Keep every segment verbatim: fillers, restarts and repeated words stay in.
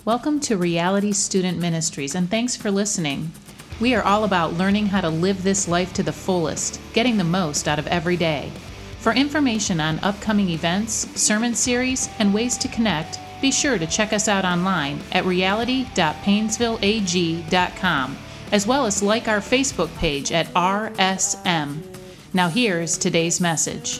Welcome to Reality Student Ministries, and thanks for listening. We are all about learning how to live this life to the fullest, getting the most out of every day. For information on upcoming events, sermon series, and ways to connect, be sure to check us out online at reality dot painesville a g dot com, as well as like our Facebook page at R S M. Now here's today's message.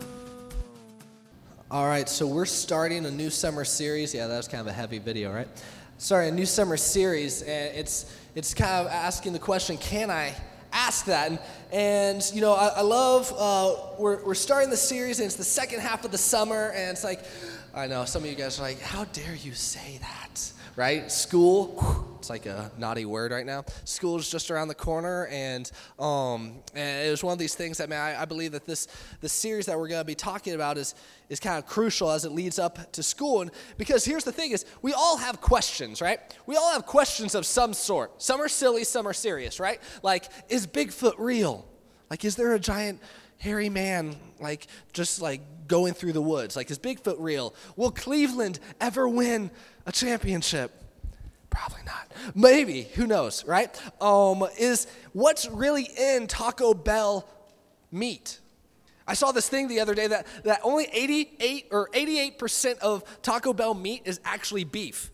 All right, so we're starting a new summer series. Yeah, that was kind of a heavy video, right? Sorry, a new summer series, and it's it's kind of asking the question, can I ask that? And, and you know, I, I love, uh, we're, we're starting the series, and it's the second half of the summer, and it's like, I know, some of you guys are like, how dare you say that, right? School, it's like a naughty word right now. School is just around the corner, and um, and it was one of these things that, man, I, I believe that this this series that we're going to be talking about is is kind of crucial as it leads up to school. And because here's the thing is, we all have questions, right? We all have questions of some sort. Some are silly, some are serious, right? Like, is Bigfoot real? Like, is there a giant hairy man, like, just like going through the woods? Like, is Bigfoot real? Will Cleveland ever win a championship? Probably not. Maybe. Who knows, right? Um, is what's really in Taco Bell meat? I saw this thing the other day that, that only eighty-eight or eighty-eight percent of Taco Bell meat is actually beef.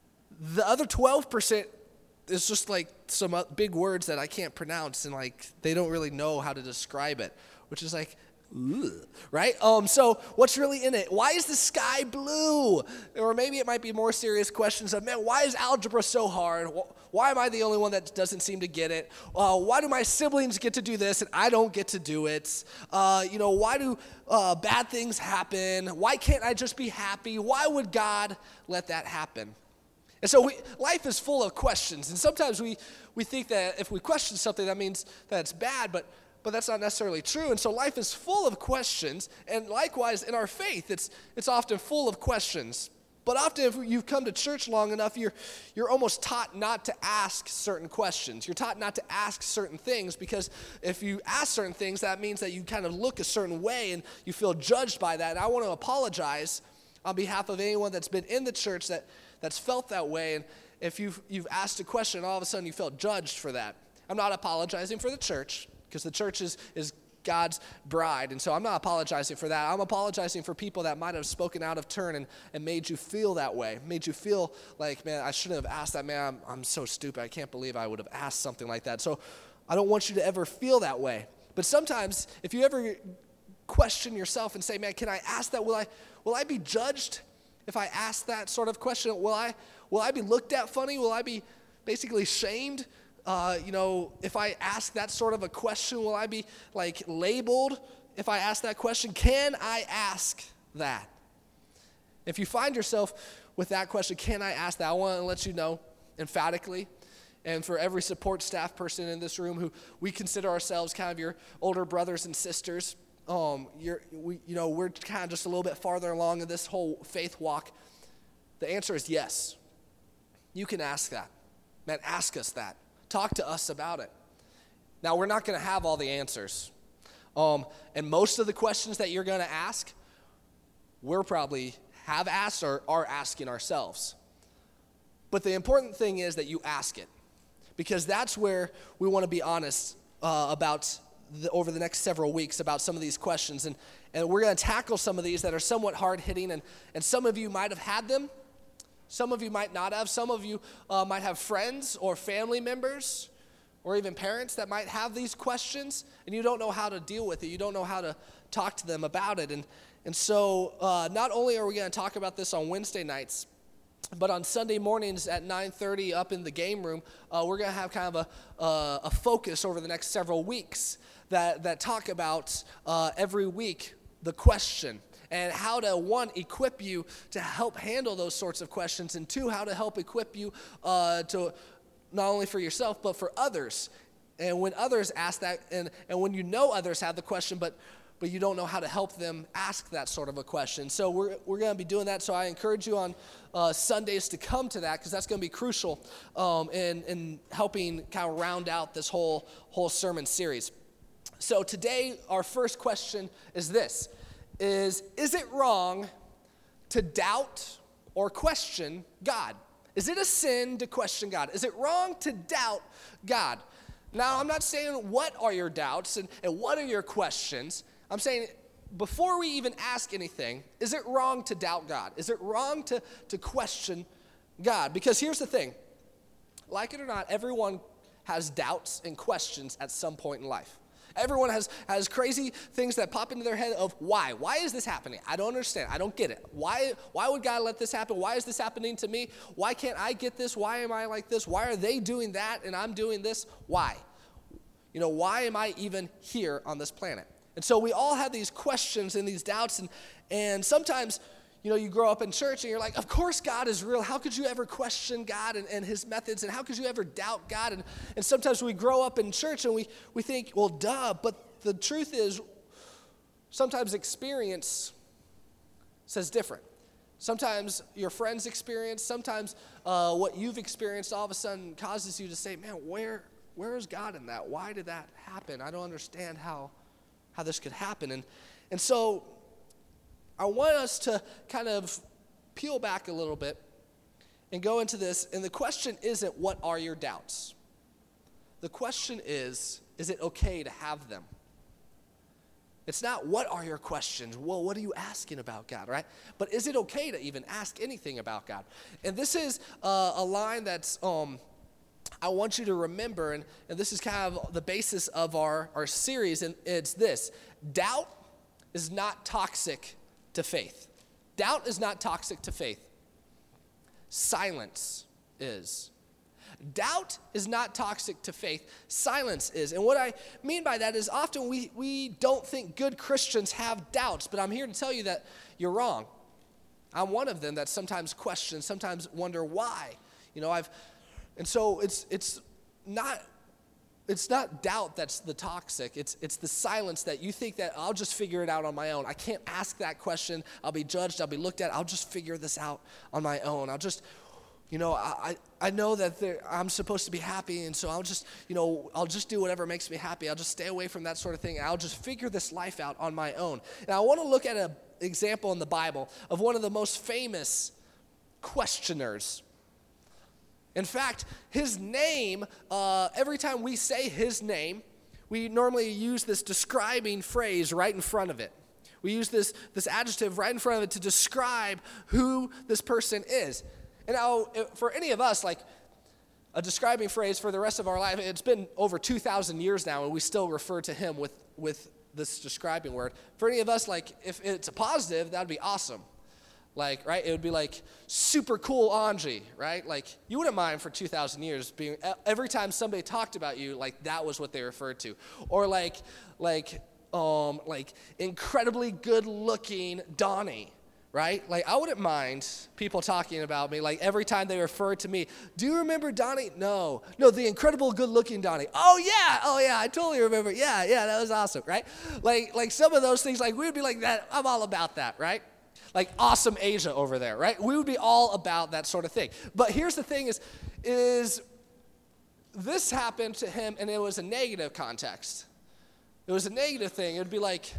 The other twelve percent is just like some big words that I can't pronounce, and like they don't really know how to describe it, which is like, ugh, right? Um, so what's really in it? Why is the sky blue? Or maybe it might be more serious questions of, man, why is algebra so hard? Why am I the only one that doesn't seem to get it? Uh, why do my siblings get to do this and I don't get to do it? Uh, you know, why do uh, bad things happen? Why can't I just be happy? Why would God let that happen? And so we, life is full of questions, and sometimes we, we think that if we question something, that means that it's bad, but But that's not necessarily true. And so life is full of questions. And likewise, in our faith, it's it's often full of questions. But often if you've come to church long enough, you're you're almost taught not to ask certain questions. You're taught not to ask certain things, because if you ask certain things, that means that you kind of look a certain way and you feel judged by that. And I want to apologize on behalf of anyone that's been in the church that, that's felt that way. And if you've you've asked a question and all of a sudden you felt judged for that. I'm not apologizing for the church, because the church is, is God's bride. And so I'm not apologizing for that. I'm apologizing for people that might have spoken out of turn and, and made you feel that way, made you feel like, man, I shouldn't have asked that. Man, I'm, I'm so stupid. I can't believe I would have asked something like that. So I don't want you to ever feel that way. But sometimes if you ever question yourself and say, man, can I ask that? Will I, will I be judged if I ask that sort of question? Will I, will I be looked at funny? Will I be basically shamed? Uh, you know, if I ask that sort of a question, will I be like labeled if I ask that question? Can I ask that? If you find yourself with that question, can I ask that? I want to let you know emphatically, and for every support staff person in this room who we consider ourselves kind of your older brothers and sisters, um, you're, we, you know, we're kind of just a little bit farther along in this whole faith walk. The answer is yes. You can ask that. Man, ask us that. Talk to us about it. Now, we're not going to have all the answers. Um, and most of the questions that you're going to ask, we're probably have asked or are asking ourselves. But the important thing is that you ask it, because that's where we want to be honest uh, about the, over the next several weeks about some of these questions. And, and we're going to tackle some of these that are somewhat hard-hitting, and, and some of you might have had them. Some of you might not have. Some of you uh, might have friends or family members or even parents that might have these questions, and you don't know how to deal with it. You don't know how to talk to them about it. And, and so uh, not only are we going to talk about this on Wednesday nights, but on Sunday mornings at nine thirty up in the game room, uh, we're going to have kind of a, uh, a focus over the next several weeks that, that talk about uh, every week the question. And how to, one, equip you to help handle those sorts of questions, and two, how to help equip you uh, to not only for yourself, but for others. And when others ask that, and, and when you know others have the question, but but you don't know how to help them ask that sort of a question. So we're we're going to be doing that. So I encourage you on uh, Sundays to come to that, because that's going to be crucial um, in, in helping kind of round out this whole whole sermon series. So today, our first question is this. Is, is it wrong to doubt or question God? Is it a sin to question God? Is it wrong to doubt God? Now, I'm not saying what are your doubts and, and what are your questions. I'm saying before we even ask anything, is it wrong to doubt God? Is it wrong to, to question God? Because here's the thing. Like it or not, everyone has doubts and questions at some point in life. Everyone has, has crazy things that pop into their head of why. Why is this happening? I don't understand. I don't get it. Why, why would God let this happen? Why is this happening to me? Why can't I get this? Why am I like this? Why are they doing that and I'm doing this? Why? You know, why am I even here on this planet? And so we all have these questions and these doubts, and, and sometimes, you know, you grow up in church and you're like, of course God is real. How could you ever question God and, and his methods? And how could you ever doubt God? And, and sometimes we grow up in church and we, we think, well, duh. But the truth is, sometimes experience says different. Sometimes your friend's experience, sometimes uh, what you've experienced all of a sudden causes you to say, man, where where is God in that? Why did that happen? I don't understand how, how this could happen. And, and so I want us to kind of peel back a little bit and go into this. And the question isn't, what are your doubts? The question is, is it okay to have them? It's not, what are your questions? Well, what are you asking about God, right? But is it okay to even ask anything about God? And this is uh, a line that's, um, I want you to remember, and, and this is kind of the basis of our, our series, and it's this. Doubt is not toxic to faith. Doubt is not toxic to faith. Silence is. Doubt is not toxic to faith. Silence is. And what I mean by that is often we, we don't think good Christians have doubts, but I'm here to tell you that you're wrong. I'm one of them that sometimes question, sometimes wonder why. You know, I've, and so it's it's not it's not doubt that's the toxic. It's it's the silence that you think that I'll just figure it out on my own. I can't ask that question. I'll be judged. I'll be looked at. I'll just figure this out on my own. I'll just, you know, I I know that there, I'm supposed to be happy, and so I'll just, you know, I'll just do whatever makes me happy. I'll just stay away from that sort of thing. And I'll just figure this life out on my own. And I want to look at an example in the Bible of one of the most famous questioners. In fact, his name, uh, every time we say his name, we normally use this describing phrase right in front of it. We use this, this adjective right in front of it to describe who this person is. And now, for any of us, like a describing phrase for the rest of our life, it's been over two thousand years now, and we still refer to him with, with this describing word. For any of us, like, if it's a positive, that would be awesome. Like, right, it would be like, super cool Anji, right? Like, you wouldn't mind for two thousand years being, every time somebody talked about you, like, that was what they referred to. Or like, like, um, like, incredibly good-looking Donnie, right? Like, I wouldn't mind people talking about me, like, every time they refer to me. Do you remember Donnie? No. No, the incredible good-looking Donnie. Oh, yeah. Oh, yeah, I totally remember. Yeah, yeah, that was awesome, right? Like, like some of those things, like, we would be like that. I'm all about that, right? Like awesome Asia over there, right? We would be all about that sort of thing. But here's the thing is, is this happened to him, and it was a negative context. It was a negative thing. It would be like,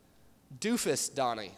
doofus Donnie.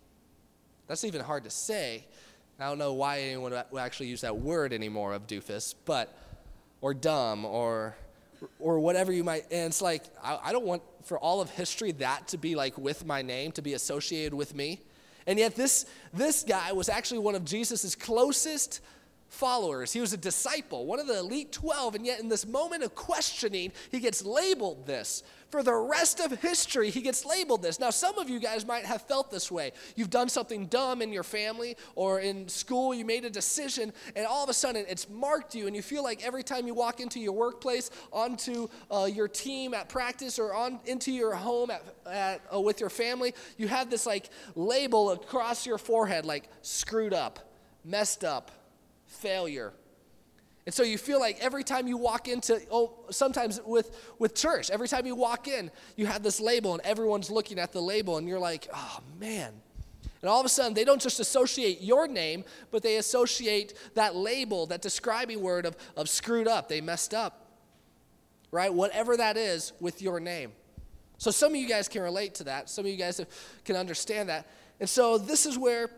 That's even hard to say. I don't know why anyone would actually use that word anymore of doofus, but, or dumb, or or whatever you might, and it's like, I, I don't want for all of history that to be like with my name, to be associated with me. And yet this, this guy was actually one of Jesus' closest followers. He was a disciple, one of the elite twelve, and yet in this moment of questioning, he gets labeled this. For the rest of history, he gets labeled this. Now, some of you guys might have felt this way. You've done something dumb in your family or in school, you made a decision, and all of a sudden it's marked you, and you feel like every time you walk into your workplace, onto uh, your team at practice, or on into your home at, at, uh, with your family, you have this like label across your forehead, like screwed up, messed up, failure. And so you feel like every time you walk into, oh, sometimes with, with church, every time you walk in, you have this label and everyone's looking at the label and you're like, oh man. And all of a sudden, they don't just associate your name, but they associate that label, that describing word of, of screwed up, they messed up, right? Whatever that is with your name. So some of you guys can relate to that. Some of you guys can understand that. And so this is where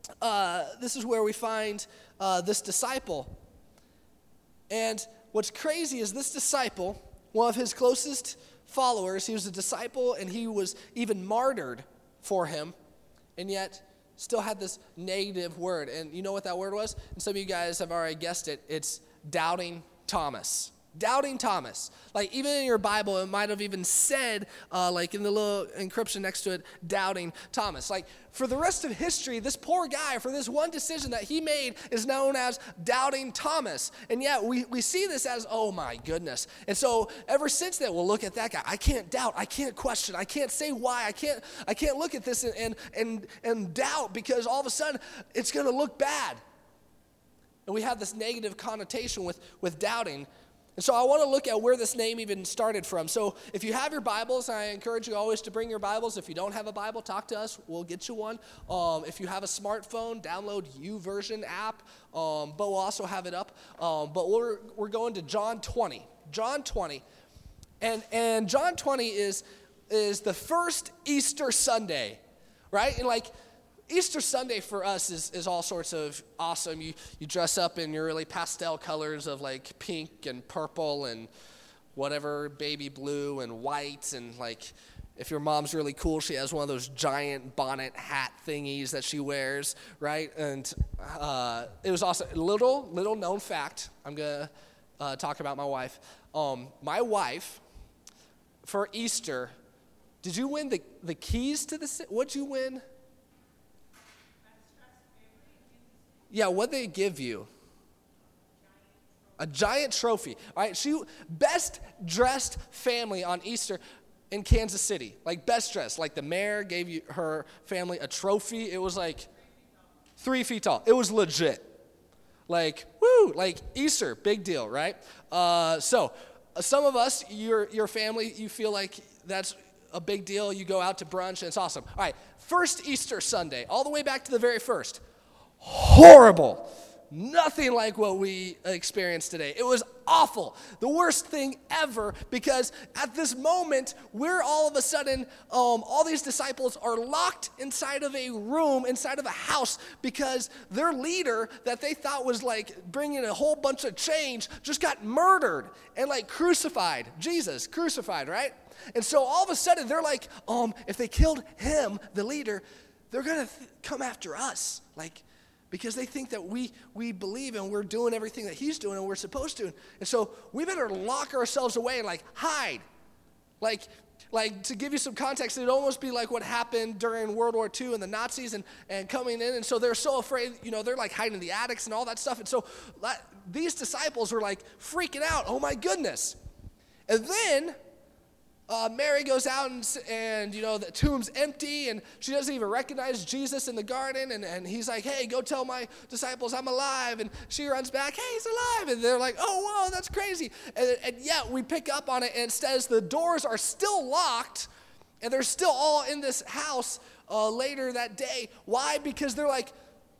uh, this is where we find uh, this disciple. And what's crazy is this disciple, one of his closest followers, he was a disciple and he was even martyred for him, and yet still had this negative word. And you know what that word was? And some of you guys have already guessed it. It's doubting Thomas. Doubting Thomas. Like, even in your Bible, it might have even said, uh, like in the little encryption next to it, doubting Thomas. Like, for the rest of history, this poor guy, for this one decision that he made, is known as doubting Thomas. And yet, we, we see this as, oh my goodness. And so, ever since then, we'll look at that guy. I can't doubt. I can't question. I can't say why. I can't I can't look at this and, and, and, and doubt, because all of a sudden, it's going to look bad. And we have this negative connotation with, with doubting. And so I want to look at where this name even started from. So if you have your Bibles, I encourage you always to bring your Bibles. If you don't have a Bible, talk to us. We'll get you one. Um, if you have a smartphone, download YouVersion app, um, but we'll also have it up. Um, but we're we're going to John twenty. John twenty. And and John twenty is is the first Easter Sunday, right? And like, Easter Sunday for us is, is all sorts of awesome. You you dress up in your really pastel colors of like pink and purple and whatever, baby blue and white. And like, if your mom's really cool, she has one of those giant bonnet hat thingies that she wears, right? And uh, it was awesome. Little, little known fact, I'm going to uh, talk about my wife. Um, my wife, for Easter, did you win the, the keys to the city? What'd you win? Yeah, what'd they give you? A giant trophy. All right, she best dressed family on Easter in Kansas City. Like, best dressed. Like, the mayor gave you, her family a trophy. It was like three feet tall. It was legit. Like, woo, like Easter, big deal, right? Uh, so, uh, some of us, your your family, you feel like that's a big deal. You go out to brunch, and it's awesome. All right, first Easter Sunday, all the way back to the very first. Horrible. Nothing like what we experienced today. It was awful. The worst thing ever, because at this moment, we're all of a sudden, um, all these disciples are locked inside of a room, inside of a house, because their leader that they thought was like bringing a whole bunch of change just got murdered and like crucified. Jesus, crucified, right? And so all of a sudden, they're like, um, if they killed him, the leader, they're going to th- come after us. Like, because they think that we we believe and we're doing everything that he's doing and we're supposed to. And so we better lock ourselves away and like hide. Like, like to give you some context, it'd almost be like what happened during World War Two and the Nazis and, and coming in. And so they're so afraid, you know, they're like hiding in the attics and all that stuff. And so that, these disciples were like freaking out. Oh my goodness. And then Uh, Mary goes out and, and, you know, the tomb's empty, and she doesn't even recognize Jesus in the garden, and, and he's like, hey, go tell my disciples I'm alive, and she runs back, hey, he's alive, and they're like, oh, whoa, that's crazy, and, and yet we pick up on it, and it says the doors are still locked, and they're still all in this house uh, later that day. Why? Because they're like,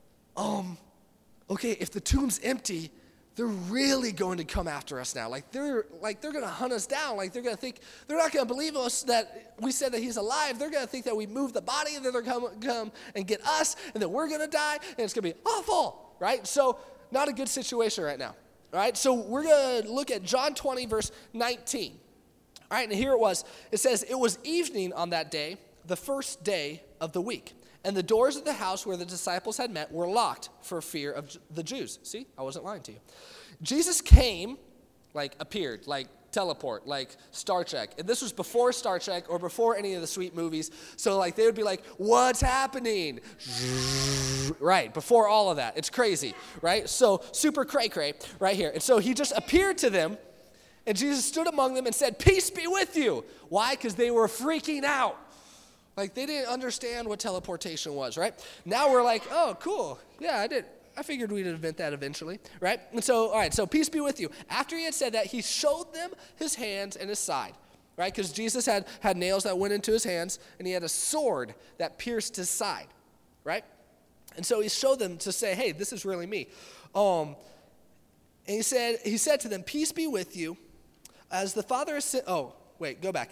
um, okay, if the tomb's empty, they're really going to come after us now. Like they're like they're going to hunt us down. Like they're going to think, they're not going to believe us that we said that he's alive. They're going to think that we moved the body, and then they're going to come and get us, and then we're going to die, and it's going to be awful, right? So not a good situation right now, all right? So we're going to look at John twenty, verse nineteen, all right? And here it was. It says, it was evening on that day, the first day of the week. And the doors of the house where the disciples had met were locked for fear of the Jews. See, I wasn't lying to you. Jesus came, like appeared, like teleport, like Star Trek. And this was before Star Trek or before any of the sweet movies. So like they would be like, what's happening? Right, before all of that. It's crazy, right? So super cray-cray right here. And so he just appeared to them, and Jesus stood among them and said, peace be with you. Why? Because they were freaking out. Like, they didn't understand what teleportation was, right? Now we're like, oh, cool. Yeah, I did. I figured we'd invent that eventually, right? And so, all right, so peace be with you. After he had said that, he showed them his hands and his side, right? Because Jesus had, had nails that went into his hands, and he had a sword that pierced his side, right? And so he showed them to say, hey, this is really me. Um, and he said, he said to them, peace be with you. As the Father has sent, oh, wait, go back.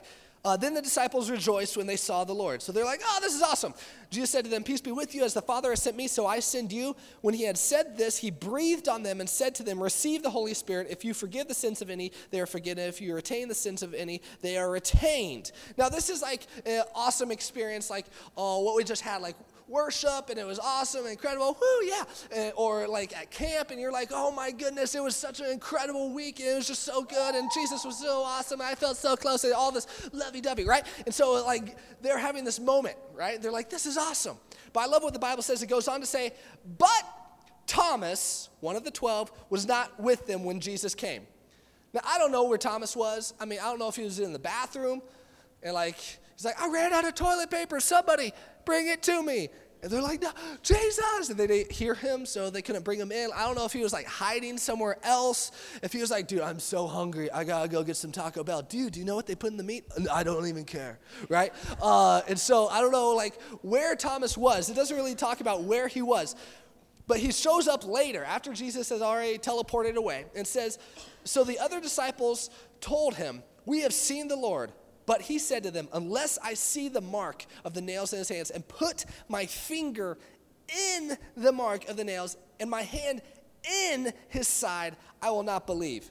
Uh, then the disciples rejoiced when they saw the Lord. So they're like, oh, this is awesome. Jesus said to them, peace be with you. As the Father has sent me, so I send you. When he had said this, he breathed on them and said to them, receive the Holy Spirit. If you forgive the sins of any, they are forgiven. If you retain the sins of any, they are retained. Now, this is like an awesome experience, like uh, what we just had, like worship, and it was awesome, incredible, whoo, yeah. And, or like at camp, and you're like, oh my goodness, it was such an incredible week, and it was just so good, and Jesus was so awesome, and I felt so close, and all this lovey-dovey, right? And so like they're having this moment, right? They're like, this is awesome. But I love what the Bible says. It goes on to say, but Thomas, one of the twelve, was not with them when Jesus came. Now, I don't know where Thomas was. I mean, I don't know if he was in the bathroom, and like, he's like, I ran out of toilet paper, somebody bring it to me. And they're like, no, Jesus. And they didn't hear him, so they couldn't bring him in. I don't know if he was like hiding somewhere else. If he was like, dude, I'm so hungry. I got to go get some Taco Bell. Dude, do you know what they put in the meat? I don't even care, right? Uh, and so I don't know like where Thomas was. It doesn't really talk about where he was. But he shows up later after Jesus has already teleported away and says, so the other disciples told him, we have seen the Lord. But he said to them, unless I see the mark of the nails in his hands and put my finger in the mark of the nails and my hand in his side, I will not believe.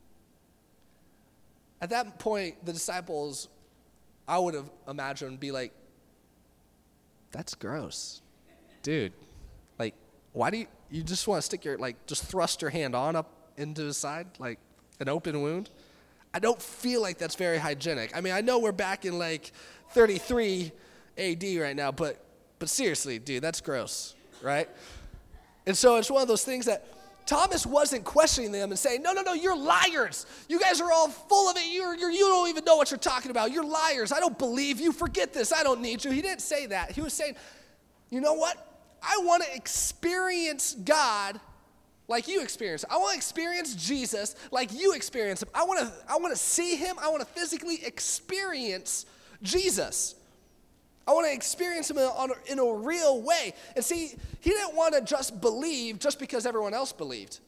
At that point, the disciples, I would have imagined, be like, that's gross. Dude, like, why do you, you just want to stick your, like, just thrust your hand on up into his side, like an open wound? I don't feel like that's very hygienic. I mean, I know we're back in like thirty-three A D right now, but but seriously, dude, that's gross, right? And so it's one of those things that Thomas wasn't questioning them and saying, no, no, no, you're liars. You guys are all full of it. You're, you're, you don't even know what you're talking about. You're liars. I don't believe you. Forget this. I don't need you. He didn't say that. He was saying, you know what? I want to experience God like you experience. I want to experience Jesus like you experience him. I want to I want to see him. I want to physically experience Jesus. I want to experience him in a, in a real way. And see, he didn't want to just believe just because everyone else believed.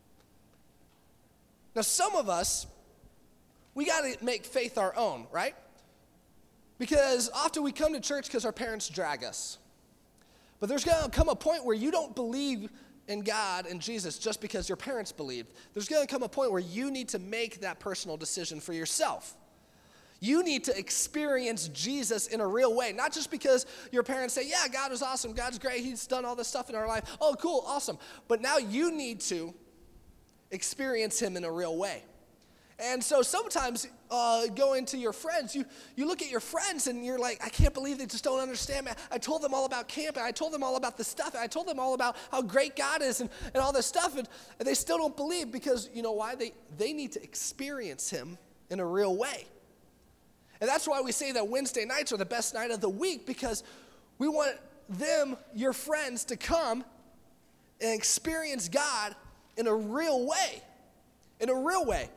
Now, some of us, we got to make faith our own, right? Because often we come to church because our parents drag us. But there's going to come a point where you don't believe in God and Jesus just because your parents believed. There's going to come a point where you need to make that personal decision for yourself. You need to experience Jesus in a real way, not just because your parents say, yeah, God is awesome, God's great, he's done all this stuff in our life. Oh, cool, awesome. But now you need to experience him in a real way. And so sometimes uh, going to your friends, you, you look at your friends and you're like, I can't believe they just don't understand me. I told them all about camp, and I told them all about the stuff, and I told them all about how great God is and, and all this stuff, and, and they still don't believe because, you know why? They, they need to experience him in a real way. And that's why we say that Wednesday nights are the best night of the week, because we want them, your friends, to come and experience God in a real way, in a real way.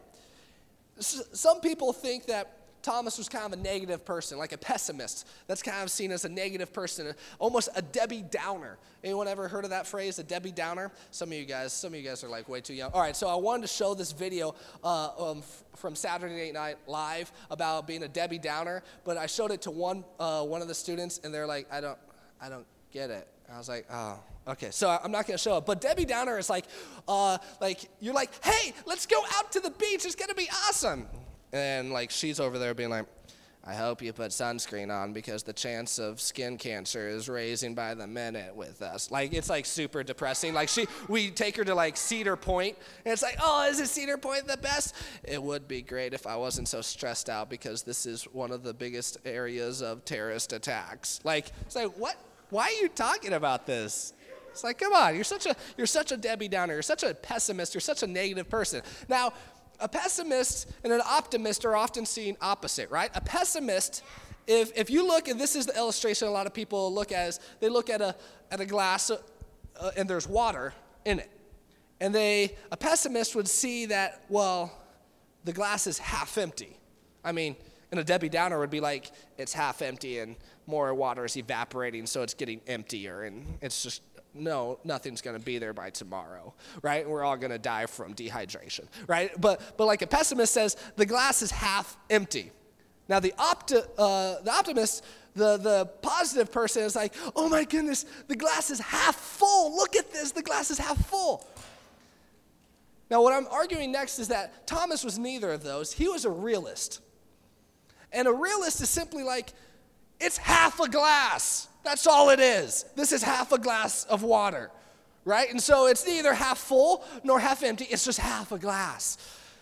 Some people think that Thomas was kind of a negative person, like a pessimist. That's kind of seen as a negative person, almost a Debbie Downer. Anyone ever heard of that phrase, a Debbie Downer? Some of you guys, some of you guys are like way too young. All right, so I wanted to show this video uh, um, f- from Saturday Night Live about being a Debbie Downer, but I showed it to one uh, one of the students, and they're like, I don't, I don't get it. I was like, oh, okay. So I'm not going to show it. But Debbie Downer is like, uh, like you're like, hey, let's go out to the beach. It's going to be awesome. And like she's over there being like, I hope you put sunscreen on because the chance of skin cancer is raising by the minute with us. Like it's like super depressing. Like she, we take her to like Cedar Point, and it's like, oh, is it Cedar Point the best? It would be great if I wasn't so stressed out because this is one of the biggest areas of terrorist attacks. Like it's like what? Why are you talking about this? It's like, come on, you're such a you're such a Debbie Downer. You're such a pessimist. You're such a negative person. Now, a pessimist and an optimist are often seen opposite, right? A pessimist, if if you look, and this is the illustration a lot of people look at, is they look at a at a glass uh, and there's water in it, and they a pessimist would see that, well, the glass is half empty. I mean, and a Debbie Downer would be like, it's half empty and more water is evaporating, so it's getting emptier, and it's just, no, nothing's going to be there by tomorrow, right? We're all going to die from dehydration, right? But but like a pessimist says, the glass is half empty. Now, the, opti- uh, the optimist, the, the positive person is like, oh my goodness, the glass is half full. Look at this, the glass is half full. Now, what I'm arguing next is that Thomas was neither of those. He was a realist. And a realist is simply like, it's half a glass. That's all it is. This is half a glass of water, right? And so it's neither half full nor half empty. It's just half a glass.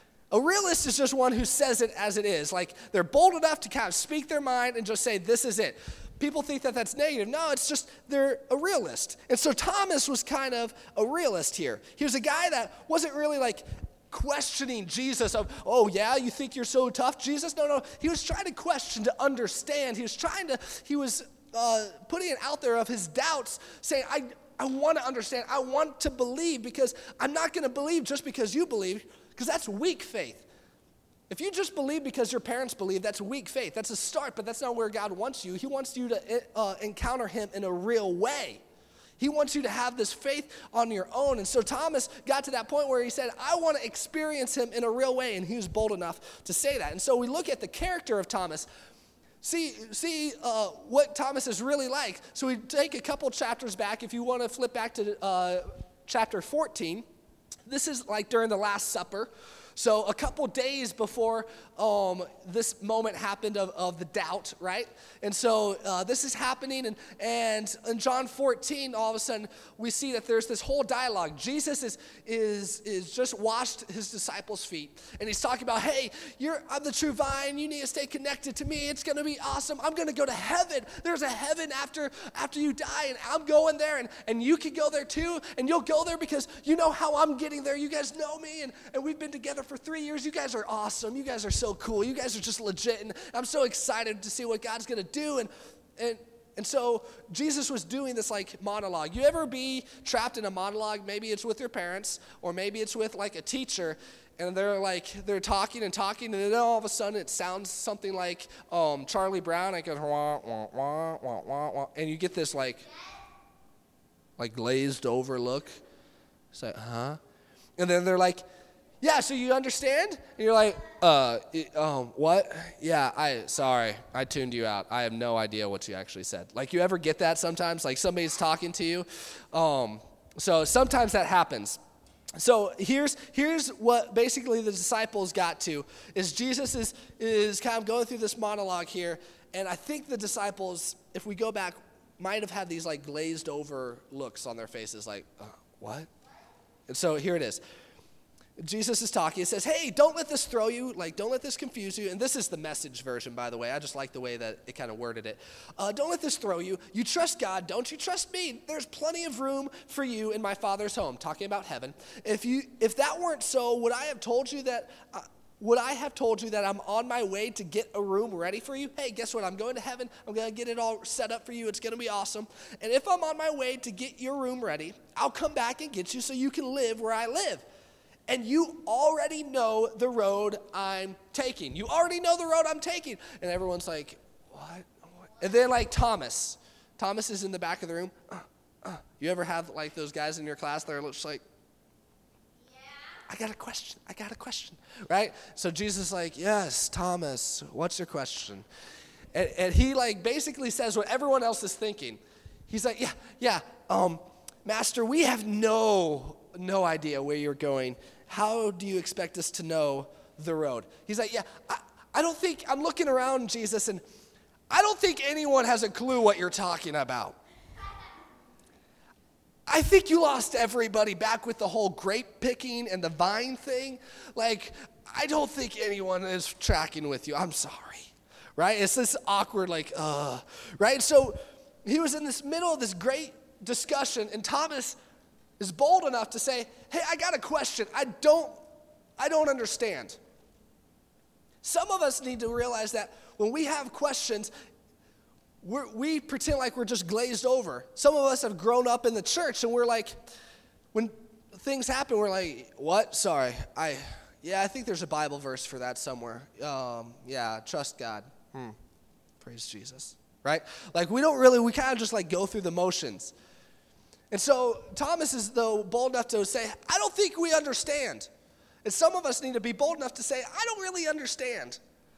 A realist is just one who says it as it is. Like, they're bold enough to kind of speak their mind and just say, this is it. People think that that's negative. No, it's just they're a realist. And so Thomas was kind of a realist here. He was a guy that wasn't really like questioning Jesus of, oh yeah, you think you're so tough, Jesus? No, no. He was trying to question, to understand. He was trying to, he was uh, putting it out there of his doubts, saying, I, I want to understand. I want to believe, because I'm not going to believe just because you believe, because that's weak faith. If you just believe because your parents believe, that's weak faith. That's a start, but that's not where God wants you. He wants you to uh, encounter him in a real way. He wants you to have this faith on your own. And so Thomas got to that point where he said, I want to experience him in a real way. And he was bold enough to say that. And so we look at the character of Thomas, see, see uh, what Thomas is really like. So we take a couple chapters back. If you want to flip back to uh, chapter fourteen, this is like during the Last Supper. So a couple days before um, this moment happened of, of the doubt, right? And so uh, this is happening, and, and in John fourteen, all of a sudden, we see that there's this whole dialogue. Jesus is is is just washed his disciples' feet, and he's talking about, hey, you're I'm the true vine. You need to stay connected to me. It's going to be awesome. I'm going to go to heaven. There's a heaven after after you die, and I'm going there, and, and you can go there too, and you'll go there because you know how I'm getting there. You guys know me, and, and we've been together for three years. You guys are awesome. You guys are so cool. You guys are just legit, and I'm so excited to see what God's going to do. And and and so Jesus was doing this like monologue. You ever be trapped in a monologue? Maybe it's with your parents, or maybe it's with like a teacher, and they're like they're talking and talking, and then all of a sudden it sounds something like um, Charlie Brown. It goes wah, wah, wah, wah, wah, wah, and you get this like like glazed over look. It's like, huh? And then they're like, yeah, so you understand? And you're like, uh, um, what? Yeah, I, sorry, I tuned you out. I have no idea what you actually said. Like, you ever get that sometimes? Like, somebody's talking to you? Um, so sometimes that happens. So here's here's what basically the disciples got to, is Jesus is, is kind of going through this monologue here, and I think the disciples, if we go back, might have had these, like, glazed over looks on their faces, like, uh, what? And so here it is. Jesus is talking. It says, hey, don't let this throw you. Like, don't let this confuse you. And this is the Message version, by the way. I just like the way that it kind of worded it. Uh, don't let this throw you. You trust God. Don't you trust me? There's plenty of room for you in my Father's home. Talking about heaven. If you, if that weren't so, would I have told you that... Uh, Would I have told you that I'm on my way to get a room ready for you? Hey, guess what? I'm going to heaven. I'm going to get it all set up for you. It's going to be awesome. And if I'm on my way to get your room ready, I'll come back and get you so you can live where I live. And you already know the road I'm taking. You already know the road I'm taking. And everyone's like, what? And then like Thomas. Thomas is in the back of the room. Uh, uh. You ever have like those guys in your class that are just like, I got a question. I got a question, right? So Jesus is like, yes, Thomas, what's your question? And, and he like basically says what everyone else is thinking. He's like, yeah, yeah, um, Master, we have no, no idea where you're going. How do you expect us to know the road? He's like, yeah, I, I don't think, I'm looking around, Jesus, and I don't think anyone has a clue what you're talking about. I think you lost everybody back with the whole grape picking and the vine thing. Like, I don't think anyone is tracking with you. I'm sorry, right? It's this awkward, like, uh, right? So he was in this middle of this great discussion, and Thomas is bold enough to say, hey, I got a question. I don't, I don't understand. Some of us need to realize that when we have questions, We're, we pretend like we're just glazed over. Some of us have grown up in the church, and we're like, when things happen, we're like, what? Sorry. I, yeah, I think there's a Bible verse for that somewhere. Um, yeah, trust God. Hmm. Praise Jesus. Right? Like, we don't really, we kind of just like go through the motions. And so Thomas is, though, bold enough to say, I don't think we understand. And some of us need to be bold enough to say, I don't really understand.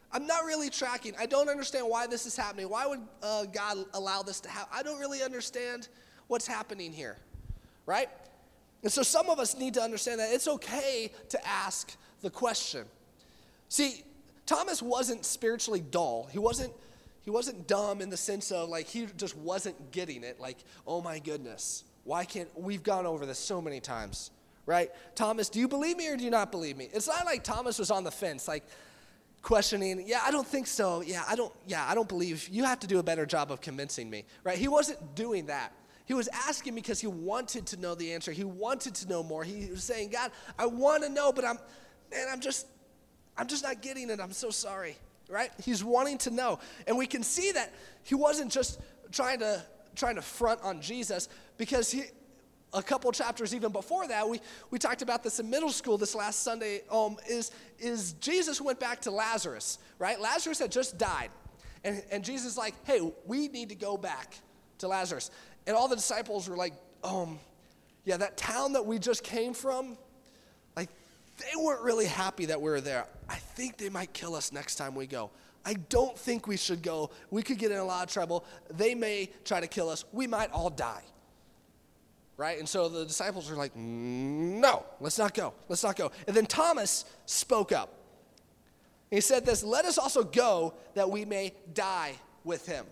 I'm not really tracking. I don't understand why this is happening. Why would uh, God allow this to happen? I don't really understand what's happening here, right? And so some of us need to understand that it's okay to ask the question. See, Thomas wasn't spiritually dull. He wasn't, he wasn't dumb in the sense of like he just wasn't getting it. Like, oh my goodness, why can't, we've gone over this so many times, right? Thomas, do you believe me or do you not believe me? It's not like Thomas was on the fence, like, questioning, yeah, I don't think so. Yeah, I don't, yeah, I don't believe. You have to do a better job of convincing me, right? He wasn't doing that. He was asking because he wanted to know the answer. He wanted to know more. He was saying, God, I want to know, but I'm, man, I'm just, I'm just not getting it. I'm so sorry, right? He's wanting to know. And we can see that he wasn't just trying to, trying to front on Jesus, because he, a couple chapters even before that, we, we talked about this in middle school this last Sunday, um, is, is Jesus went back to Lazarus, right? Lazarus had just died. And, and Jesus is like, hey, we need to go back to Lazarus. And all the disciples were like, um, yeah, that town that we just came from, like, they weren't really happy that we were there. I think they might kill us next time we go. I don't think we should go. We could get in a lot of trouble. They may try to kill us. We might all die. Right? And so the disciples are like, no, let's not go. Let's not go. And then Thomas spoke up. He said this, let us also go that we may die with him.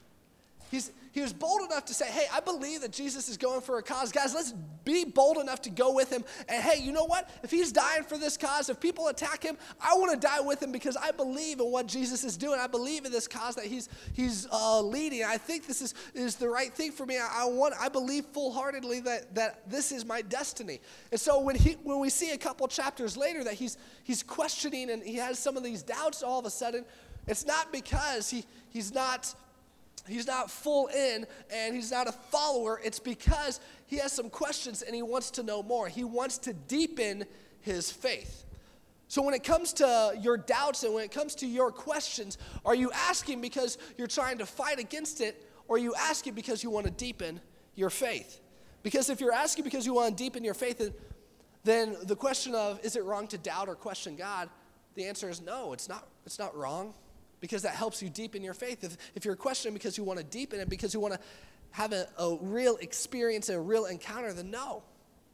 He's, he was bold enough to say, hey, I believe that Jesus is going for a cause. Guys, let's be bold enough to go with him. And hey, you know what? If he's dying for this cause, if people attack him, I want to die with him because I believe in what Jesus is doing. I believe in this cause that he's he's uh, leading. I think this is, is the right thing for me. I, I want. I believe full-heartedly that, that this is my destiny. And so when he when we see a couple chapters later that he's he's questioning and he has some of these doubts all of a sudden, it's not because he he's not He's not full in and he's not a follower. It's because he has some questions and he wants to know more. He wants to deepen his faith. So when it comes to your doubts and when it comes to your questions, are you asking because you're trying to fight against it, or are you asking because you want to deepen your faith? Because if you're asking because you want to deepen your faith, then, then the question of is it wrong to doubt or question God, the answer is no, it's not, it's not wrong. Because that helps you deepen your faith. If, if you're questioning because you want to deepen it, because you want to have a, a real experience, a real encounter, then no.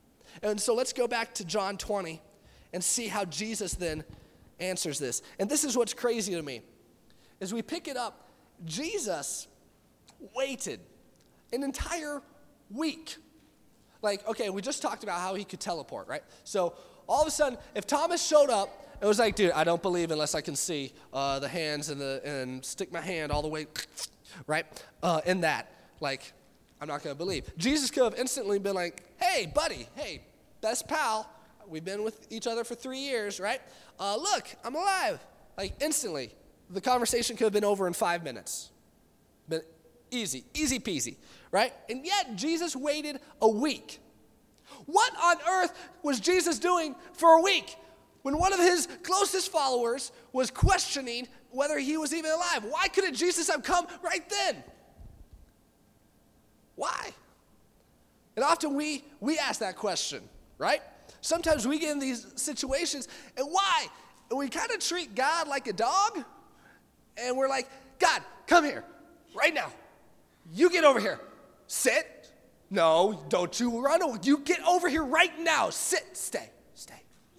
And so let's go back to John twenty and see how Jesus then answers this. And this is what's crazy to me. As we pick it up, Jesus waited an entire week. Like, okay, we just talked about how he could teleport, right? So all of a sudden, if Thomas showed up, it was like, dude, I don't believe unless I can see uh, the hands and the and stick my hand all the way, right, uh, in that. Like, I'm not going to believe. Jesus could have instantly been like, hey, buddy, hey, best pal, we've been with each other for three years, right? Uh, look, I'm alive. Like, instantly, the conversation could have been over in five minutes. Been easy, easy peasy, right? And yet, Jesus waited a week. What on earth was Jesus doing for a week? When one of his closest followers was questioning whether he was even alive. Why couldn't Jesus have come right then? Why? And often we, we ask that question, right? Sometimes we get in these situations, and why? And we kind of treat God like a dog, and we're like, God, come here, right now. You get over here. Sit. No, don't you run over. You get over here right now. Sit, stay, stay.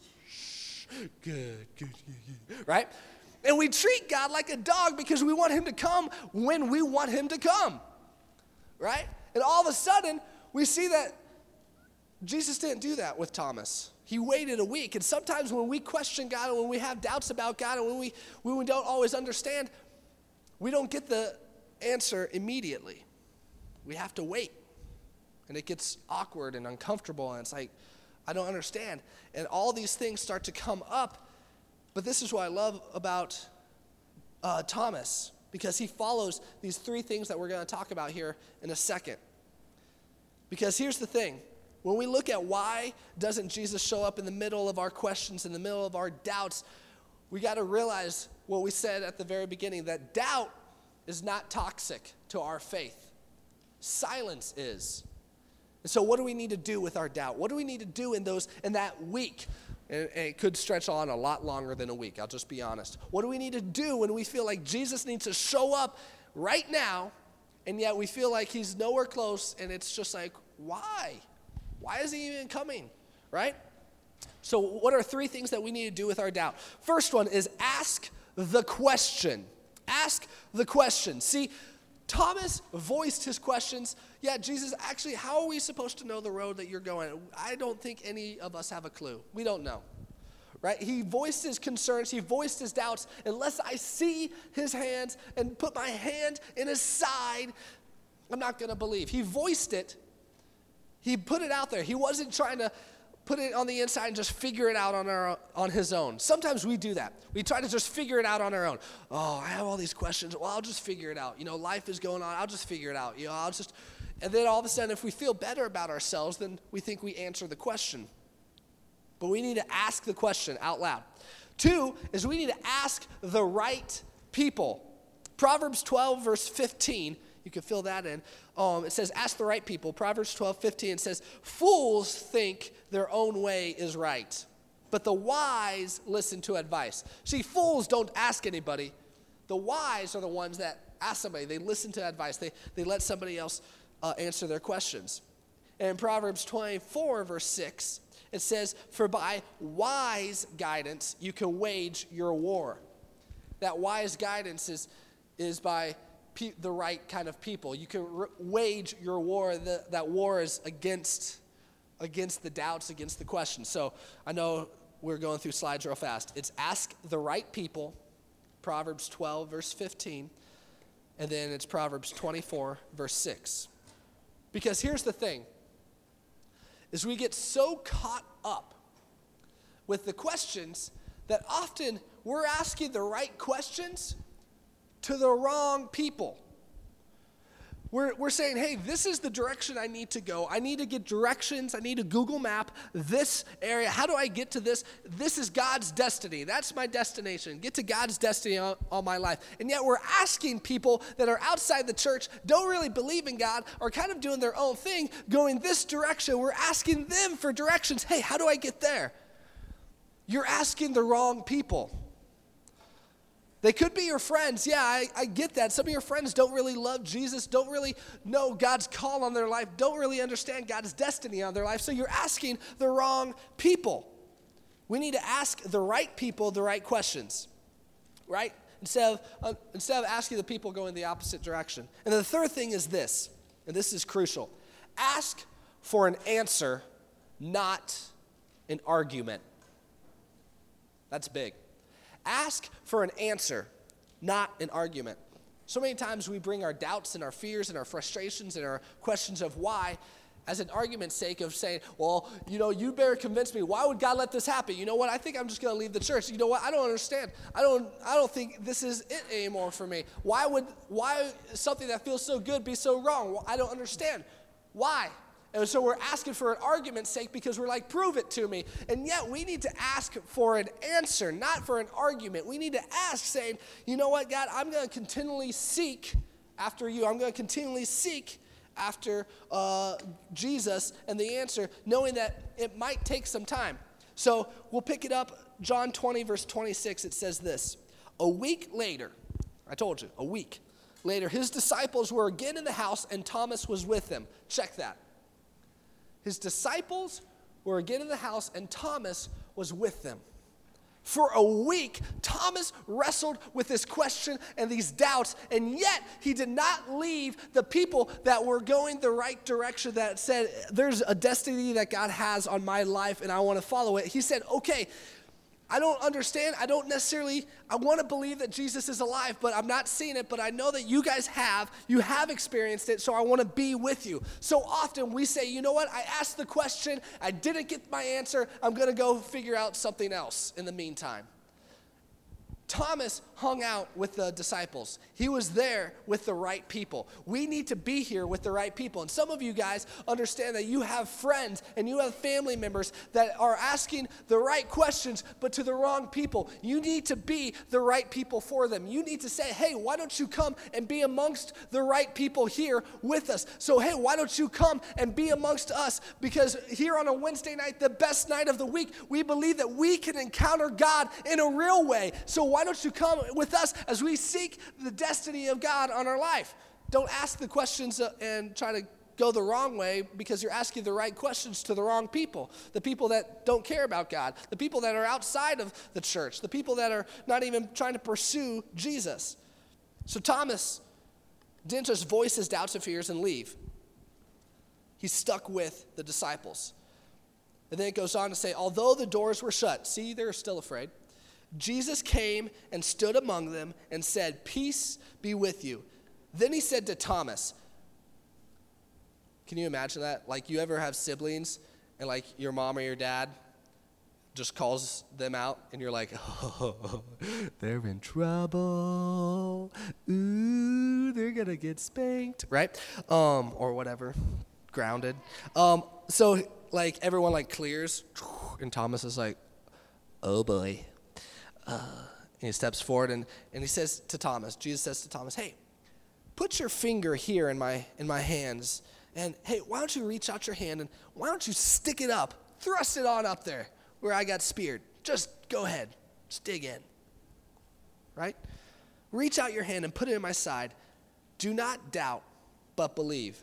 Good, good, good, good, right? And we treat God like a dog because we want him to come when we want him to come, right? And all of a sudden, we see that Jesus didn't do that with Thomas. He waited a week. And sometimes when we question God and when we have doubts about God and when we, when we don't always understand, we don't get the answer immediately. We have to wait. And it gets awkward and uncomfortable, and it's like, I don't understand. And all these things start to come up. But this is what I love about uh, Thomas, because he follows these three things that we're going to talk about here in a second. Because here's the thing. When we look at why doesn't Jesus show up in the middle of our questions, in the middle of our doubts, we got to realize what we said at the very beginning, that doubt is not toxic to our faith. Silence is. And so what do we need to do with our doubt? What do we need to do in those in that week? And, and it could stretch on a lot longer than a week, I'll just be honest. What do we need to do when we feel like Jesus needs to show up right now, and yet we feel like he's nowhere close, and it's just like, why? Why is he even coming, right? So what are three things that we need to do with our doubt? First one is ask the question. Ask the question. See, Thomas voiced his questions. Yeah, Jesus, actually, how are we supposed to know the road that you're going? I don't think any of us have a clue. We don't know, right? He voiced his concerns. He voiced his doubts. Unless I see his hands and put my hand in his side, I'm not going to believe. He voiced it. He put it out there. He wasn't trying to put it on the inside and just figure it out on our on his own. Sometimes we do that. We try to just figure it out on our own. Oh, I have all these questions. Well, I'll just figure it out. You know, life is going on. I'll just figure it out. You know, I'll just, and then all of a sudden, if we feel better about ourselves, then we think we answer the question. But we need to ask the question out loud. Two is we need to ask the right people. Proverbs twelve, verse fifteen, you can fill that in. Um, it says, ask the right people. Proverbs twelve, fifteen, it says, fools think their own way is right, but the wise listen to advice. See, fools don't ask anybody. The wise are the ones that ask somebody. They listen to advice. They, they let somebody else uh, answer their questions. And in Proverbs twenty-four, verse six, it says, for by wise guidance you can wage your war. That wise guidance is, is by pe- the right kind of people. You can r- wage your war. The, that war is against against the doubts, against the questions. So I know we're going through slides real fast. It's ask the right people, Proverbs twelve, verse fifteen, and then it's Proverbs twenty-four, verse six. Because here's the thing, is we get so caught up with the questions that often we're asking the right questions to the wrong people. We're, we're saying, hey, this is the direction I need to go. I need to get directions. I need a Google map, this area. How do I get to this? This is God's destiny. That's my destination. Get to God's destiny on, on my life. And yet we're asking people that are outside the church, don't really believe in God, are kind of doing their own thing, going this direction. We're asking them for directions. Hey, how do I get there? You're asking the wrong people. They could be your friends. Yeah, I, I get that. Some of your friends don't really love Jesus, don't really know God's call on their life, don't really understand God's destiny on their life. So you're asking the wrong people. We need to ask the right people the right questions, right? Instead of, uh, instead of asking the people going the opposite direction. And the third thing is this, and this is crucial. Ask for an answer, not an argument. That's big. Ask for an answer, not an argument. So many times we bring our doubts and our fears and our frustrations and our questions of why as an argument's sake of saying, well, you know, you better convince me. Why would God let this happen? You know what? I think I'm just going to leave the church. You know what? I don't understand. I don't I don't think this is it anymore for me. Why would why something that feels so good be so wrong? Well, I don't understand. Why? And so we're asking for an argument's sake because we're like, prove it to me. And yet we need to ask for an answer, not for an argument. We need to ask saying, you know what, God, I'm going to continually seek after you. I'm going to continually seek after uh, Jesus and the answer, knowing that it might take some time. So we'll pick it up. John twenty, verse twenty-six, it says this. A week later, I told you, a week later, his disciples were again in the house and Thomas was with them. Check that. His disciples were again in the house, and Thomas was with them. For a week, Thomas wrestled with this question and these doubts, and yet he did not leave the people that were going the right direction, that said, there's a destiny that God has on my life, and I want to follow it. He said, okay, I don't understand. I don't necessarily, I want to believe that Jesus is alive, but I'm not seeing it, but I know that you guys have. You have experienced it, so I want to be with you. So often we say, you know what? I asked the question. I didn't get my answer. I'm going to go figure out something else in the meantime. Thomas hung out with the disciples. He was there with the right people. We need to be here with the right people. And some of you guys understand that you have friends and you have family members that are asking the right questions, but to the wrong people. You need to be the right people for them. You need to say, hey, why don't you come and be amongst the right people here with us? So, hey, why don't you come and be amongst us? Because here on a Wednesday night, the best night of the week, we believe that we can encounter God in a real way. So why don't you come with us as we seek the destiny of God on our life? Don't ask the questions and try to go the wrong way, because you're asking the right questions to the wrong people, the people that don't care about God, the people that are outside of the church, the people that are not even trying to pursue Jesus. So Thomas didn't just voice his doubts and fears and leave. He stuck with the disciples. And then it goes on to say, although the doors were shut, see, they're still afraid, Jesus came and stood among them and said, peace be with you. Then he said to Thomas, can you imagine that? Like, you ever have siblings and like your mom or your dad just calls them out and you're like, oh, they're in trouble. Ooh, they're going to get spanked, right? Um, or whatever, grounded. Um, so like everyone like clears and Thomas is like, oh boy. Uh, and he steps forward and, and he says to Thomas, Jesus says to Thomas, hey, put your finger here in my in my hands, and hey, why don't you reach out your hand and why don't you stick it up, thrust it on up there where I got speared. Just go ahead, just dig in, right? Reach out your hand and put it in my side. Do not doubt, but believe.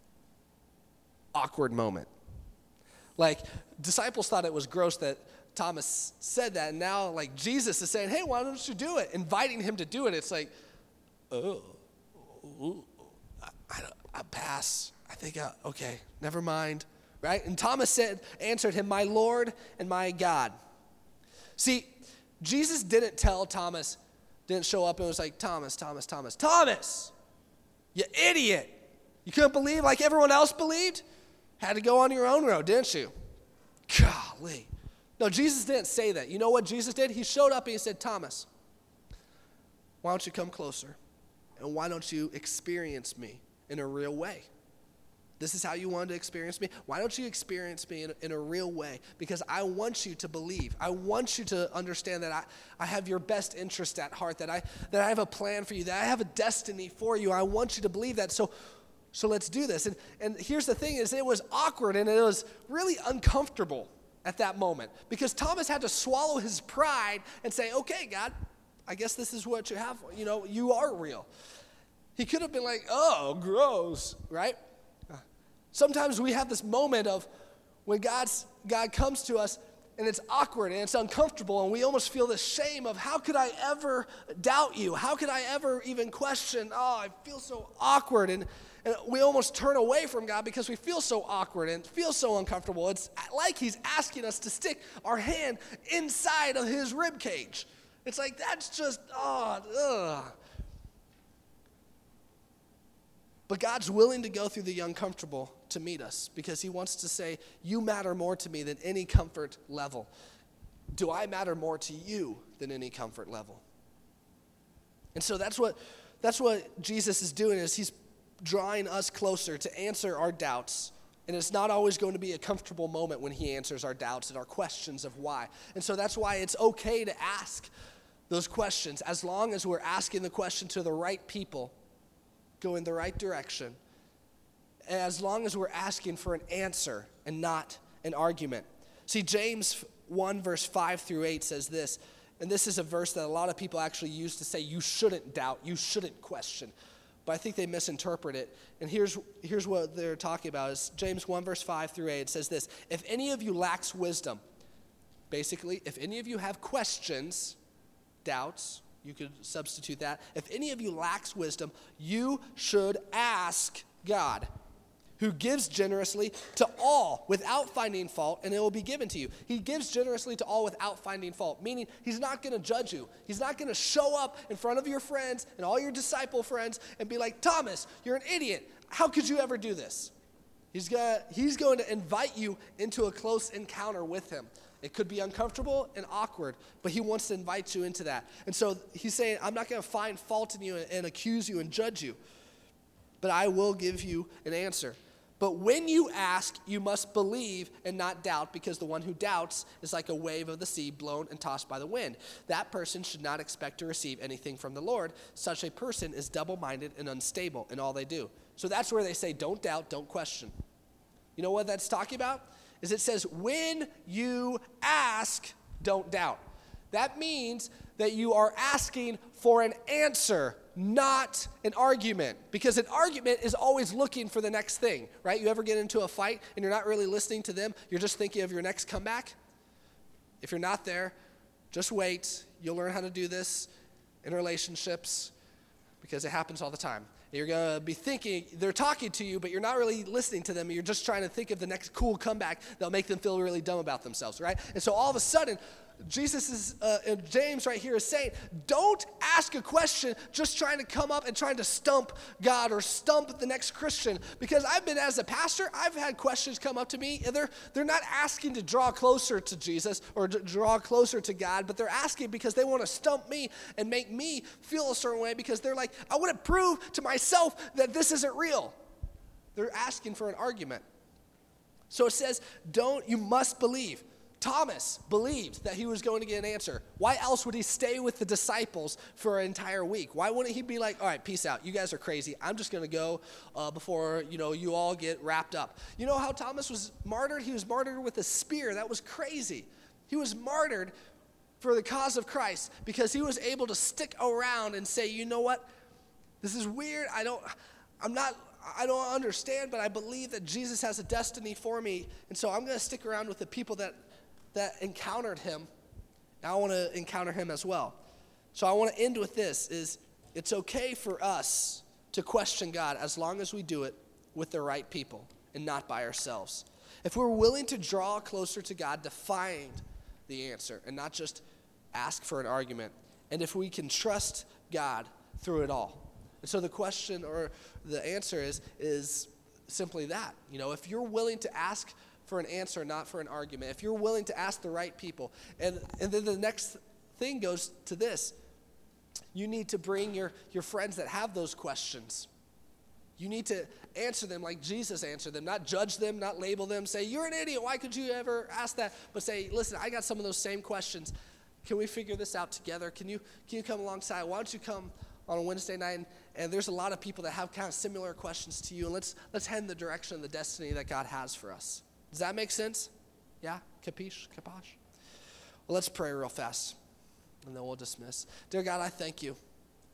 Awkward moment. Like, disciples thought it was gross that Thomas said that, and now like Jesus is saying, hey, why don't you do it? Inviting him to do it. It's like, oh, ooh, I, I, I pass. I think, I, okay, never mind, right? And Thomas said, answered him, my Lord and my God. See, Jesus didn't tell Thomas, didn't show up and was like, Thomas, Thomas, Thomas, Thomas, you idiot. You couldn't believe like everyone else believed? Had to go on your own road, didn't you? Golly. No, Jesus didn't say that. You know what Jesus did? He showed up and he said, Thomas, why don't you come closer? And why don't you experience me in a real way? This is how you wanted to experience me? Why don't you experience me in, in a real way? Because I want you to believe. I want you to understand that I, I have your best interest at heart, that I that I have a plan for you, that I have a destiny for you. I want you to believe that. So so let's do this. And, and here's the thing is, it was awkward and it was really uncomfortable at that moment, because Thomas had to swallow his pride and say, okay, God, I guess this is what you have. You know, you are real. He could have been like, oh, gross, right? Sometimes we have this moment of when God's, God comes to us and it's awkward and it's uncomfortable and we almost feel the shame of, how could I ever doubt you? How could I ever even question? Oh, I feel so awkward. And, and we almost turn away from God because we feel so awkward and feel so uncomfortable. It's like he's asking us to stick our hand inside of his rib cage. It's like, that's just, oh, ugh. But God's willing to go through the uncomfortable to meet us, because he wants to say, you matter more to me than any comfort level. Do I matter more to you than any comfort level? And so that's what that's what Jesus is doing, is he's drawing us closer to answer our doubts. And it's not always going to be a comfortable moment when he answers our doubts and our questions of why. And so that's why it's okay to ask those questions, as long as we're asking the question to the right people, go in the right direction, and as long as we're asking for an answer and not an argument. See, James one, verse five through eight says this, and this is a verse that a lot of people actually use to say you shouldn't doubt, you shouldn't question. But I think they misinterpret it. And here's, here's what they're talking about. Is James one, verse five through eight. It says this, if any of you lacks wisdom, basically, if any of you have questions, doubts, you could substitute that. If any of you lacks wisdom, you should ask God, who gives generously to all without finding fault, and it will be given to you. He gives generously to all without finding fault, meaning he's not going to judge you. He's not going to show up in front of your friends and all your disciple friends and be like, Thomas, you're an idiot. How could you ever do this? He's gonna, he's going to invite you into a close encounter with him. It could be uncomfortable and awkward, but he wants to invite you into that. And so he's saying, I'm not going to find fault in you and, and accuse you and judge you, but I will give you an answer. But when you ask, you must believe and not doubt, because the one who doubts is like a wave of the sea blown and tossed by the wind. That person should not expect to receive anything from the Lord. Such a person is double-minded and unstable in all they do. So that's where they say, don't doubt, don't question. You know what that's talking about? Is it says, when you ask, don't doubt. That means that you are asking for an answer, not an argument. Because an argument is always looking for the next thing, right? You ever get into a fight and you're not really listening to them? You're just thinking of your next comeback? If you're not there, just wait. You'll learn how to do this in relationships because it happens all the time. You're going to be thinking, they're talking to you, but you're not really listening to them. You're just trying to think of the next cool comeback that'll make them feel really dumb about themselves, right? And so all of a sudden, Jesus is, uh, and James right here is saying, don't ask a question just trying to come up and trying to stump God or stump the next Christian. Because I've been, as a pastor, I've had questions come up to me, and they're, they're not asking to draw closer to Jesus or to draw closer to God, but they're asking because they want to stump me and make me feel a certain way, because they're like, I want to prove to myself that this isn't real. They're asking for an argument. So it says, don't, you must believe. Thomas believed that he was going to get an answer. Why else would he stay with the disciples for an entire week? Why wouldn't he be like, all right, peace out. You guys are crazy. I'm just going to go uh, before, you know, you all get wrapped up. You know how Thomas was martyred? He was martyred with a spear. That was crazy. He was martyred for the cause of Christ because he was able to stick around and say, you know what? This is weird. I don't, I'm not, I don't understand, but I believe that Jesus has a destiny for me. And so I'm going to stick around with the people that that encountered him. I want to encounter him as well. So I want to end with this, is it's okay for us to question God as long as we do it with the right people and not by ourselves. If we're willing to draw closer to God to find the answer and not just ask for an argument, and if we can trust God through it all. And so the question or the answer is, is simply that. You know, if you're willing to ask for an answer, not for an argument. If you're willing to ask the right people. And, and then the next thing goes to this. You need to bring your, your friends that have those questions. You need to answer them like Jesus answered them, not judge them, not label them, say, you're an idiot, why could you ever ask that? But say, listen, I got some of those same questions. Can we figure this out together? Can you, can you come alongside? Why don't you come on a Wednesday night? And, and there's a lot of people that have kind of similar questions to you, and let's, let's head in the direction of the destiny that God has for us. Does that make sense? Yeah? Capiche? Caposh? Well, let's pray real fast, and then we'll dismiss. Dear God, I thank you.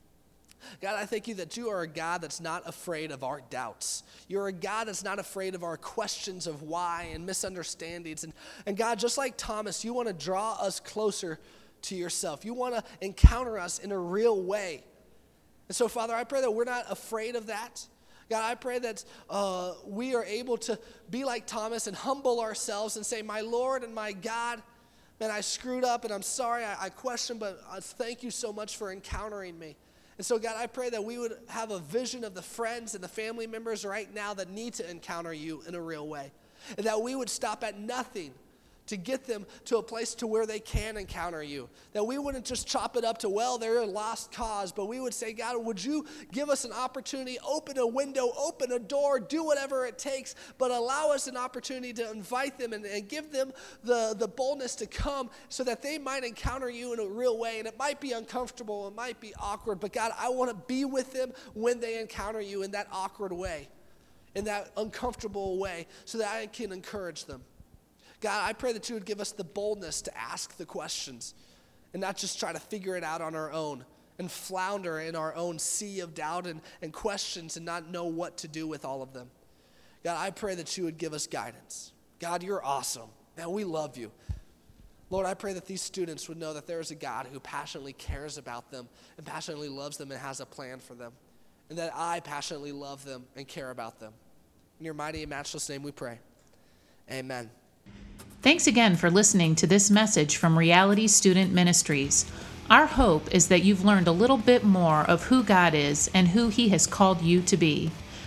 God, I thank you that you are a God that's not afraid of our doubts. You're a God that's not afraid of our questions of why and misunderstandings. And, and God, just like Thomas, you want to draw us closer to yourself. You want to encounter us in a real way. And so, Father, I pray that we're not afraid of that. God, I pray that uh, we are able to be like Thomas and humble ourselves and say, my Lord and my God, man, I screwed up and I'm sorry, I, I questioned, but uh, thank you so much for encountering me. And so, God, I pray that we would have a vision of the friends and the family members right now that need to encounter you in a real way. And that we would stop at nothing to get them to a place to where they can encounter you. That we wouldn't just chop it up to, well, they're a lost cause, but we would say, God, would you give us an opportunity, open a window, open a door, do whatever it takes, but allow us an opportunity to invite them and, and give them the, the boldness to come so that they might encounter you in a real way. And it might be uncomfortable, it might be awkward, but God, I want to be with them when they encounter you in that awkward way, in that uncomfortable way, so that I can encourage them. God, I pray that you would give us the boldness to ask the questions and not just try to figure it out on our own and flounder in our own sea of doubt and, and questions and not know what to do with all of them. God, I pray that you would give us guidance. God, you're awesome. Man, we love you. Lord, I pray that these students would know that there is a God who passionately cares about them and passionately loves them and has a plan for them, and that I passionately love them and care about them. In your mighty and matchless name we pray. Amen. Thanks again for listening to this message from Reality Student Ministries. Our hope is that you've learned a little bit more of who God is and who He has called you to be.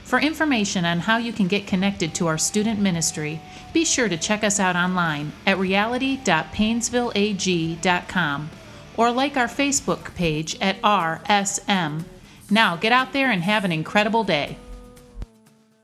For information on how you can get connected to our student ministry, be sure to check us out online at reality dot painesville a g dot com or like our Facebook page at R S M. Now get out there and have an incredible day.